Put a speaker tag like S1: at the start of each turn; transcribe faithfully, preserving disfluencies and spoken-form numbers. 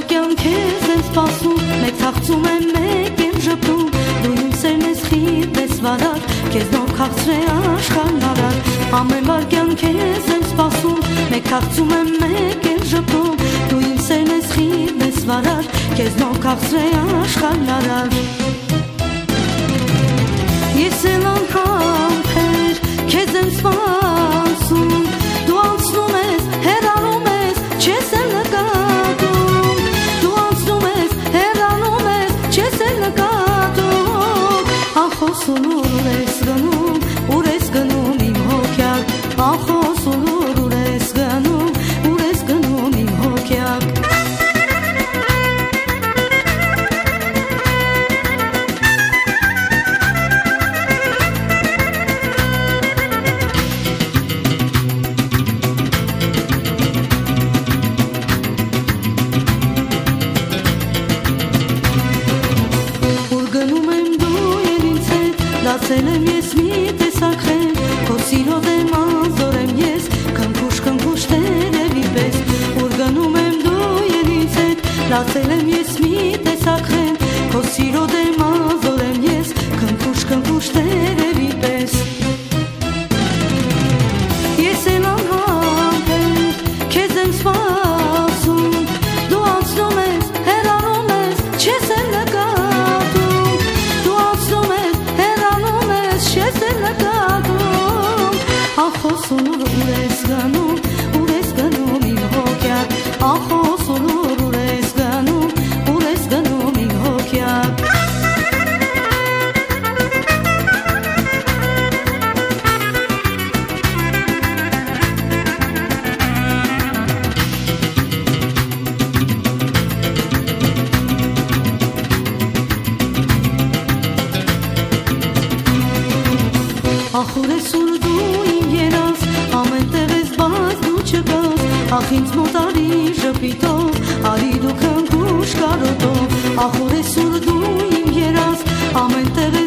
S1: վարկյան քեզ եմ սպասում, մեկ թաղծում եմ, մեկ եմ ժպտում, դու իմ սերն ես, խիտ ես վարար, քեզնով քաղցր է աշխարհն արար, ամեն վարկյան քեզ եմ սպասում, մեկ թաղծում եմ, մեկ եմ ժպտում, դու իմ սերն ես, խիտ ես վարար, քեզնով քաղցր է աշխարհն արար։ Ես էլ անհամբեր քեզ եմ սպասում, դու անցնում ես, հեռանում ես, չես էլ նկատում, դու անցնում ես, հեռանում ես, չես էլ նկատում, անխոսում ուր ես գնում, ուր ես գնում իմ հոգյակ, անխոսում ուր ես գնում, ուր ես գնում իմ հոգյակ։ Դասել եմ ես մի տեսակ խեն, քո սիրո դեմ անզոր եմ ես, քնքուշ քնքուշ տերևի պես, ուր գնում եմ դու և ինձ հետ, դասել եմ ես մի տեսակ խեն, քո սիրո դեմ անզոր եմ ես, քնքուշ քնքուշ տերևի պես։ Ես էլ անհամբեր քեզ եմ սպասում, դու անցնում ես, հեռանում ես, չես էլ նկատում, դու անցնում ես, չես էլ նկատում, անխոսում ուր ես գնում, ուր ես գնում իմ հոգյակ, անխոսում ուր ես գնում, ուր ես գնում իմ հոգյակ։ Ախուր ես ուր դու իմ երաս, ամեն տեղ ես բայց դու չկաս, ախ ինձ մոտ արի ժպիտով, արի դու քնքուշ կարոտով, ախուր ես ուր դու իմ երաս, ամեն տեղ